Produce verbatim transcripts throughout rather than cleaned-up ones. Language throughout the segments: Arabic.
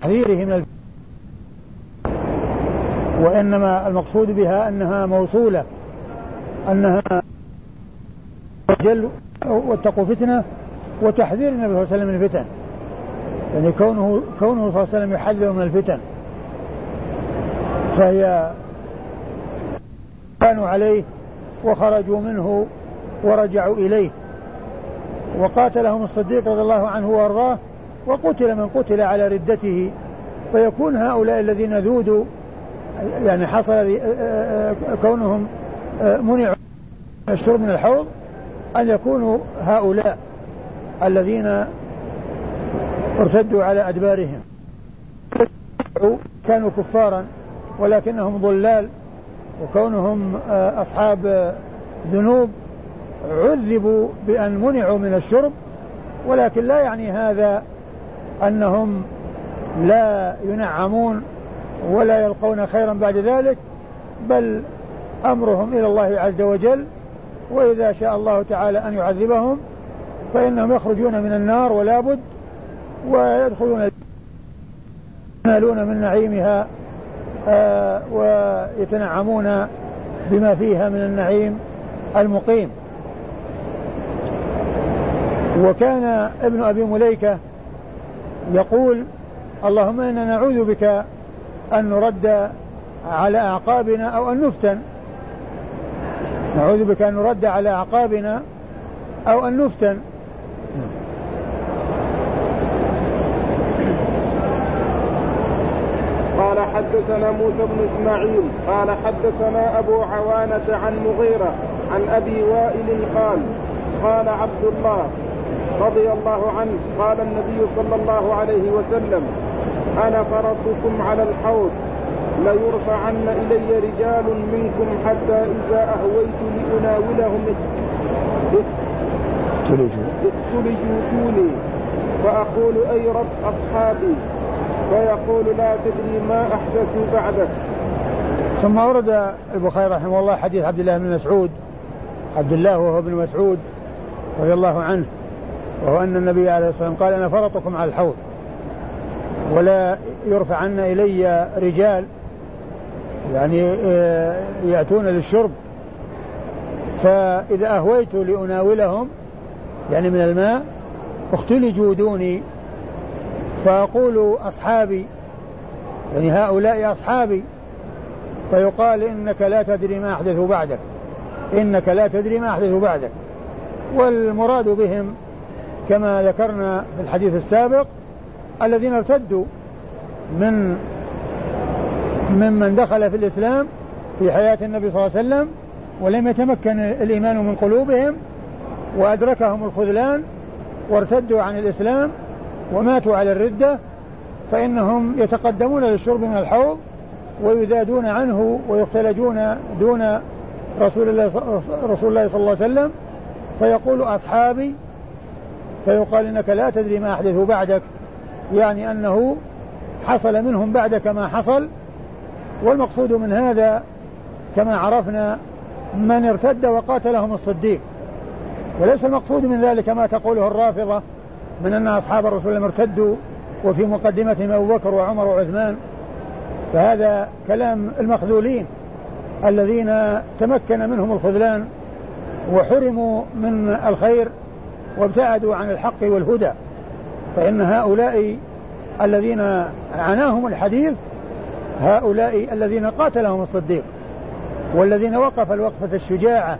تحذيره من الفتن، وإنما المقصود بها أنها موصولة، أنها جل واتقوا فتنة وتحذير النبي صلى الله عليه وسلم من الفتن، يعني كونه كونه صلى الله عليه وسلم يحذر من الفتن، فهي كانوا عليه وخرجوا منه ورجعوا إليه، وقاتلهم الصديق رضي الله عنه وارضاه، وقتل من قتل على ردته، فيكون هؤلاء الذين ذودوا يعني حصل كونهم منعوا الشرب من الحوض أن يكونوا هؤلاء الذين ارتدوا على أدبارهم، كانوا كفارا ولكنهم ضلال، وكونهم أصحاب ذنوب عذبوا بأن منعوا من الشرب، ولكن لا يعني هذا أنهم لا ينعمون ولا يلقون خيرا بعد ذلك، بل أمرهم إلى الله عز وجل، وإذا شاء الله تعالى أن يعذبهم فإنهم يخرجون من النار ولا بد، ويدخلون ينالون من نعيمها آه ويتنعمون بما فيها من النعيم المقيم. وكان ابن أبي مليكة يقول: اللهم إنا نعوذ بك أن نرد على أعقابنا أو أن نفتن، نعوذ بك أن نرد على أعقابنا أو أن نفتن. قال حدثنا موسى بن إسماعيل قال حدثنا أبو عوانة عن مغيرة عن أبي وائل قال قال عبد الله رضي الله عنه قال النبي صلى الله عليه وسلم: أنا فرطكم على الحوض، ليرفعن إلي رجال منكم حتى إذا أهويت لأناولهم استلجوا دوني فأقول: أي رب أصحابي؟ فيقول: لا تدري ما أحدثوا بعدك. ثم ورد البخاري رحمه الله حديث عبد الله بن مسعود، عبد الله وهو ابن مسعود رضي الله عنه، وهو أن النبي عليه الصلاة والسلام قال: أنا فرطكم على الحوض، ولا يرفعن إلي رجال يعني يأتون للشرب، فإذا أهويت لأناولهم يعني من الماء اختلجوا دوني فأقول: أصحابي، يعني هؤلاء أصحابي، فيقال: إنك لا تدري ما أحدثوا بعدك، إنك لا تدري ما أحدثوا بعدك. والمراد بهم كما ذكرنا في الحديث السابق الذين ارتدوا من ممن دخل في الإسلام في حياة النبي صلى الله عليه وسلم ولم يتمكن الإيمان من قلوبهم وأدركهم الخذلان وارتدوا عن الإسلام وماتوا على الردة، فإنهم يتقدمون للشرب من الحوض ويذادون عنه ويختلجون دون رسول الله رسول الله صلى الله عليه وسلم، فيقول: أصحابي، فيقال: إنك لا تدري ما أحدثوا بعدك، يعني أنه حصل منهم بعدك ما حصل. والمقصود من هذا كما عرفنا من ارتد وقاتلهم الصديق، وليس المقصود من ذلك ما تقوله الرافضة من أن أصحاب الرسول لم ارتدوا وفي مقدمتهم أبو بكر وعمر وعثمان، فهذا كلام المخذولين الذين تمكن منهم الخذلان وحرموا من الخير وابتعدوا عن الحق والهدى. فإن هؤلاء الذين عناهم الحديث هؤلاء الذين قاتلهم الصديق، والذين وقف الوقفة الشجاعة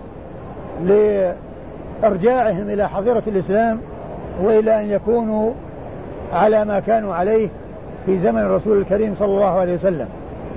لإرجاعهم إلى حظيرة الإسلام وإلى أن يكونوا على ما كانوا عليه في زمن الرسول الكريم صلى الله عليه وسلم.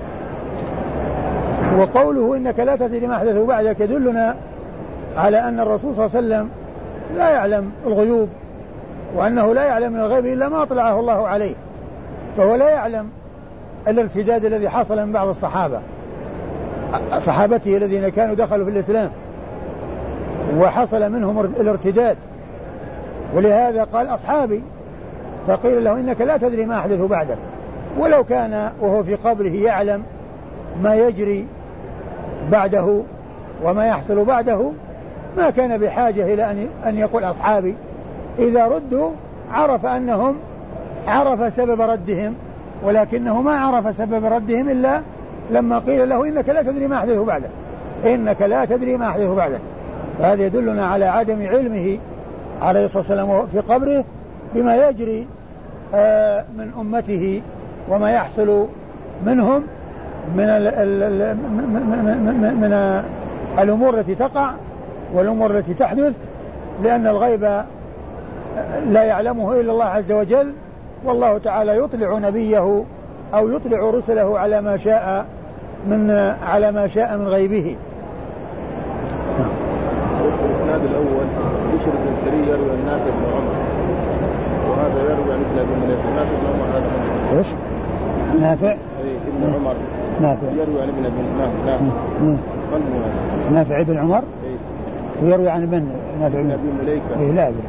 وقوله: إنك لا تدري ما أحدثوا بعدك يدلنا على أن الرسول صلى الله عليه وسلم لا يعلم الغيوب، وأنه لا يعلم من الغيب إلا ما أطلعه الله عليه، فهو لا يعلم الارتداد الذي حصل من بعض الصحابة صحابته الذين كانوا دخلوا في الإسلام وحصل منهم الارتداد، ولهذا قال: أصحابي، فقيل له: إنك لا تدري ما أحدثوا بعدك. ولو كان وهو في قبره يعلم ما يجري بعده وما يحصل بعده ما كان بحاجة إلى أن يقول أصحابي. إذا ردوا عرف أنهم عرف سبب ردهم ولكنه ما عرف سبب ردهم إلا لما قيل له إنك لا تدري ما أحدث بعدك إنك لا تدري ما أحدث بعدك. هذا يدلنا على عدم علمه عليه الصلاة والسلام في قبره بما يجري من أمته وما يحصل منهم من من الأمور التي تقع والأمور التي تحدث، لأن الغيب لا يعلمه إلا الله عز وجل، والله تعالى يطلع نبيه أو يطلع رسله على ما شاء من على ما شاء من غيبه. الإسناد الأول بشر بن سري يروي عن نافع بن عمر، وهذا يروي عن ابن أبي مليكة. نافع بن عمر هذا من إيش؟ نافع؟ أي ابن عمر. نافع يروي عن ابن أبي نافع. نافع. نافع ابن عمر. ويروي عن ابن نافع ابن أبي مليكة. إيه لا أدري.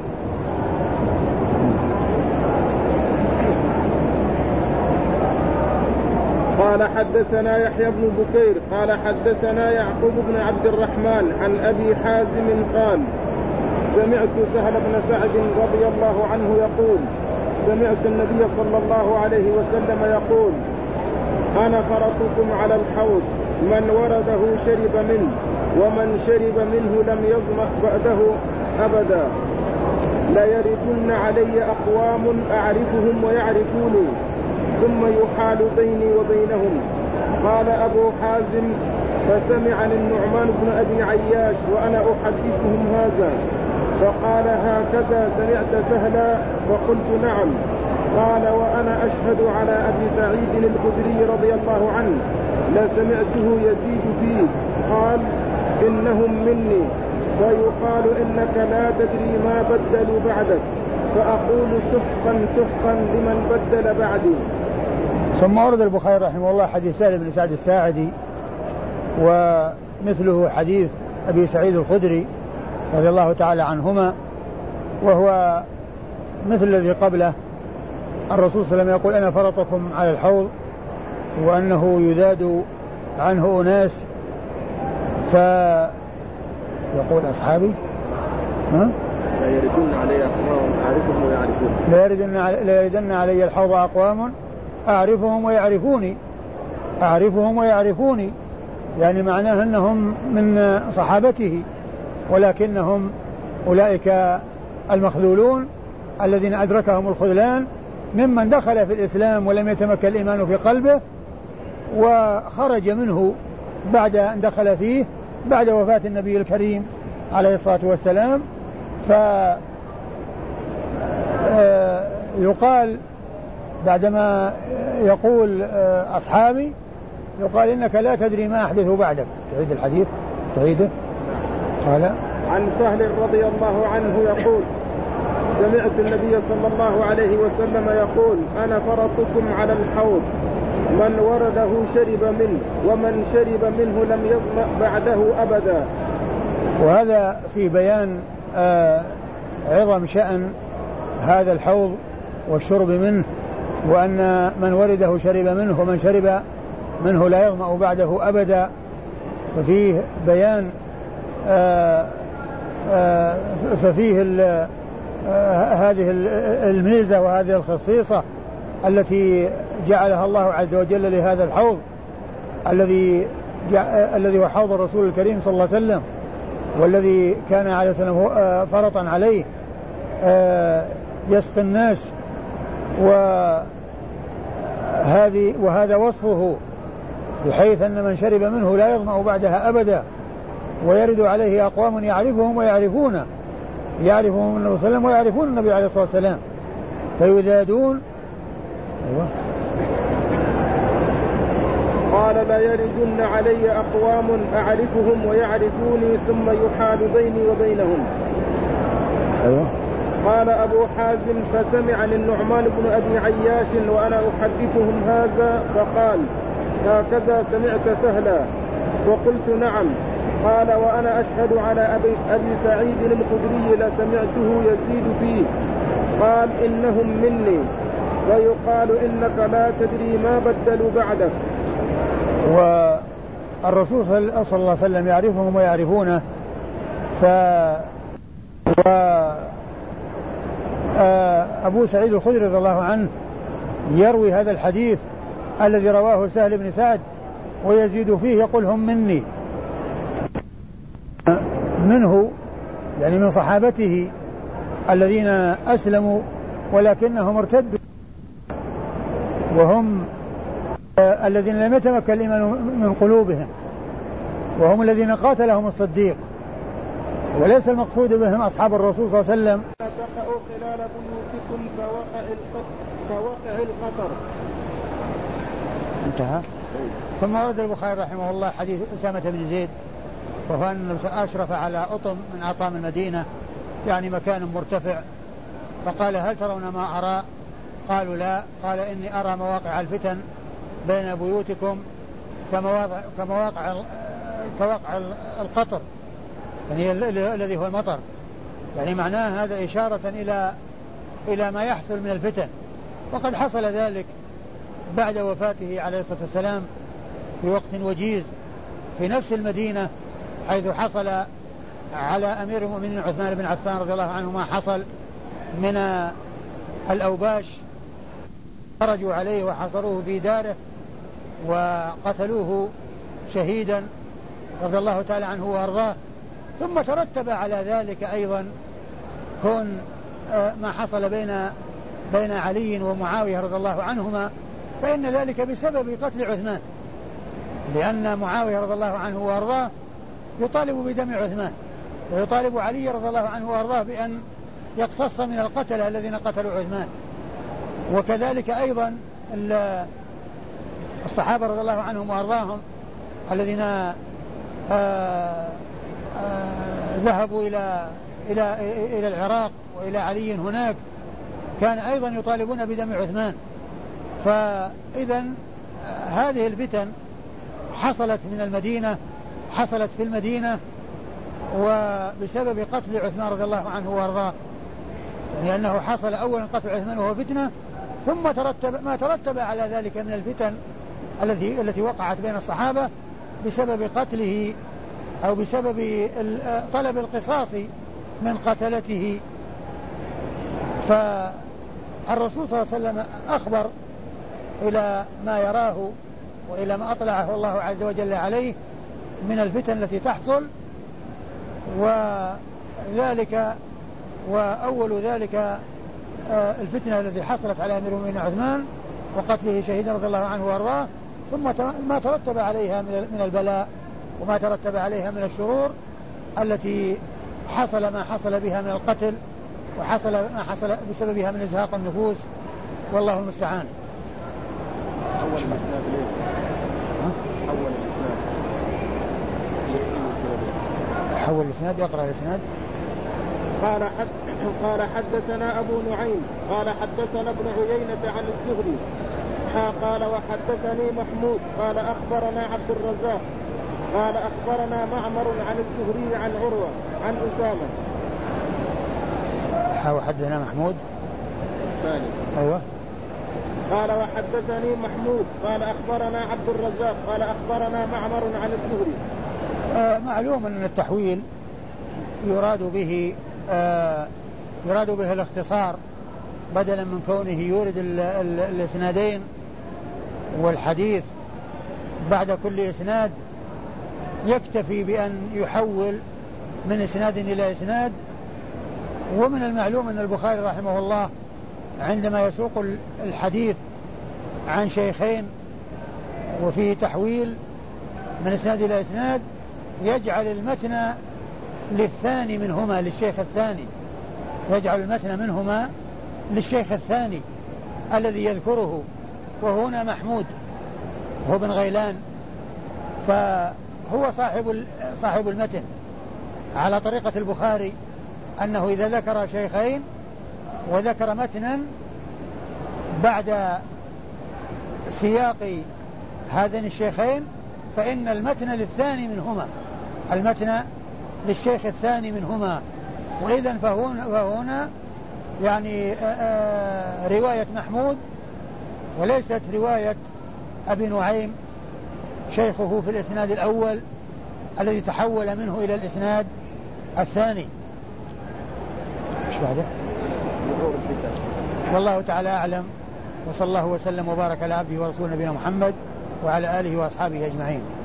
قال حدثنا يحيى بن بكير قال حدثنا يعقوب بن عبد الرحمن عن أبي حازم قال سمعت سهل بن سعد رضي الله عنه يقول سمعت النبي صلى الله عليه وسلم يقول أنا فرطكم على الحوض من ورده شرب منه ومن شرب منه لم يظمأ بعده أبدا لا يردن علي أقوام أعرفهم ويعرفوني ثم يحال بيني وبينهم. قال أبو حازم فسمعني النعمان بن أبي عياش وأنا أحدثهم هذا فقال هكذا سمعت سهلا؟ فقلت نعم. قال وأنا أشهد على أبي سعيد الخدري رضي الله عنه لسمعته يزيد فيه قال إنهم مني فيقال إنك لا تدري ما بدلوا بعدك فأقول سحقا سحقا لمن بدل بعدي. ثم ورد البخاري رحمه الله حديث سهل بن سعد الساعدي ومثله حديث أبي سعيد الخدري رضي الله تعالى عنهما، وهو مثل الذي قبله. الرسول صلى الله عليه وسلم يقول أنا فرطكم على الحوض، وأنه يذاد عنه أناس فيقول أصحابي ها؟ لا يردن علي أقوام أعرفهم ويعرفون لا يردن, لا يردن علي الحوض أقوام أعرفهم ويعرفوني أعرفهم ويعرفوني يعني معناه أنهم من صحابته، ولكنهم أولئك المخذولون الذين أدركهم الخذلان ممن دخل في الإسلام ولم يتمكن الإيمان في قلبه وخرج منه بعد أن دخل فيه بعد وفاة النبي الكريم عليه الصلاة والسلام. فيقال بعدما يقول أصحابي يقال إنك لا تدري ما أحدث بعدك. تعيد الحديث تعيده. قال عن سهل رضي الله عنه يقول سمعت النبي صلى الله عليه وسلم يقول أنا فرطكم على الحوض من ورده شرب منه ومن شرب منه لم يظمأ بعده أبدا. وهذا في بيان آه عظم شأن هذا الحوض والشرب منه، وأن من ورده شرب منه ومن شرب منه لا يظمأ بعده أبدا. ففيه بيان آه آه ففيه آه هذه الميزة وهذه الخصيصة التي جعلها الله عز وجل لهذا الحوض الذي الذي هو حوض الرسول الكريم صلى الله عليه وسلم، والذي كان عليه السلام فرطا عليه يسقي الناس، وهذه وهذا وصفه بحيث أن من شرب منه لا يظمأ بعدها أبدا، ويرد عليه أقوام يعرفهم ويعرفونه يعرفهم النبي صلى الله عليه وسلم ويعرفون النبي عليه الصلاة والسلام فيذادون. أيوة. قال لا يردن علي أقوام أعرفهم ويعرفوني ثم يحال بيني وبينهم. أيوة. قال أبو حازم فسمعني النعمان بن أبي عياش وأنا أحدثهم هذا فقال هكذا سمعت سهلا؟ وقلت نعم. قال وأنا أشهد على أبي, أبي سعيد الخدري لسمعته يزيد فيه قال إنهم مني ويقال إنك لا تدري ما بدلوا بعدك. والرسول صلى الله عليه وسلم يعرفهم ويعرفونه. ف أبو سعيد الخدري رضي الله عنه يروي هذا الحديث الذي رواه سهل بن سعد ويزيد فيه يقول هم مني، منه يعني من صحابته الذين أسلموا ولكنهم ارتدوا، وهم الذين لم يتمكن الإيمان من قلوبهم، وهم الذين قاتلهم الصديق، وليس المقصود بهم أصحاب الرسول صلى الله عليه وسلم. تقعوا خلال بيوتكم كوقع كوقع القطر. انتهى. ثم ورد البخاري رحمه الله حديث أسامة بن زيد، وهو أن أشرف على أطم من أطام المدينة، يعني مكان مرتفع، فقال هل ترون ما أرى؟ قالوا لا. قال إني أرى مواقع الفتن بين بيوتكم كمواقع كمواقع كواقع القطر، يعني الذي هو المطر، يعني معناه هذا إشارة إلى إلى ما يحصل من الفتن. وقد حصل ذلك بعد وفاته عليه الصلاة والسلام في وقت وجيز في نفس المدينة، حيث حصل على أمير المؤمنين عثمان بن عفان رضي الله عنه ما حصل من الأوباش، خرجوا عليه وحصروه في داره وقتلوه شهيدا رضي الله تعالى عنه وارضاه. ثم ترتب على ذلك أيضا كون ما حصل بين بين علي ومعاوية رضي الله عنهما، فإن ذلك بسبب قتل عثمان، لأن معاوية رضي الله عنه وارضاه يطالب بدم عثمان، ويطالب علي رضي الله عنه وارضاه بأن يقتص من القتلة الذين قتلوا عثمان. وكذلك أيضا الصحابة رضي الله عنهم وارضاهم الذين آآ آآ ذهبوا إلى إلى إلى العراق وإلى علي هناك، كان أيضا يطالبون بدم عثمان. فإذا هذه الفتن حصلت من المدينة، حصلت في المدينة وبسبب قتل عثمان رضي الله عنه وارضاه، لأنه يعني حصل أولا قتل عثمان وهو فتنة، ثم ترتب ما ترتب على ذلك من الفتن التي التي وقعت بين الصحابة بسبب قتله أو بسبب طلب القصاص من قتلته. فالرسول صلى الله عليه وسلم أخبر إلى ما يراه وإلى ما أطلعه الله عز وجل عليه من الفتن التي تحصل، وذلك وأول ذلك الفتنة التي حصلت على أمير المؤمنين عثمان وقتله شهيدا رضي الله عنه وارضاه، ثم ما ترتب عليها من البلاء وما ترتب عليها من الشرور التي حصل ما حصل بها من القتل، وحصل ما حصل بسببها من إزهاق النفوس، والله المستعان. أول الإسناد ليش؟ أول الإسناد حول الإسناد يقرأ الإسناد. قال حد قال حدثنا أبو نعيم قال حدثنا ابن عيينة عن الزهري قال وحدثني محمود قال أخبرنا عبد الرزاق قال أخبرنا معمر عن الزهري عن عروة عن أسامة. حدثنا محمود ثاني. أيوة. قال وحدثني محمود قال أخبرنا عبد الرزاق قال أخبرنا معمر عن الزهري. آه معلوم أن التحويل يراد به آه يراد به الاختصار، بدلا من كونه يورد الاسنادين والحديث بعد كل اسناد يكتفي بأن يحول من اسناد إلى اسناد. ومن المعلوم أن البخاري رحمه الله عندما يسوق الحديث عن شيخين وفيه تحويل من اسناد إلى اسناد يجعل المتن للثاني منهما للشيخ الثاني، يجعل المتن منهما للشيخ الثاني الذي يذكره، وهنا محمود هو بن غيلان، فهو صاحب صاحب المتن على طريقة البخاري، أنه إذا ذكر شيخين وذكر متنا بعد سياق هذين الشيخين فإن المتن للثاني منهما، المتن للشيخ الثاني منهما. وإذن فهنا, فهنا يعني آآ رواية محمود وليست رواية أبي نعيم شيخه في الإسناد الأول الذي تحول منه إلى الإسناد الثاني. إيش بعده؟ والله تعالى أعلم، وصلى الله وسلم وبارك على عبده ورسوله نبينا محمد وعلى آله وأصحابه أجمعين.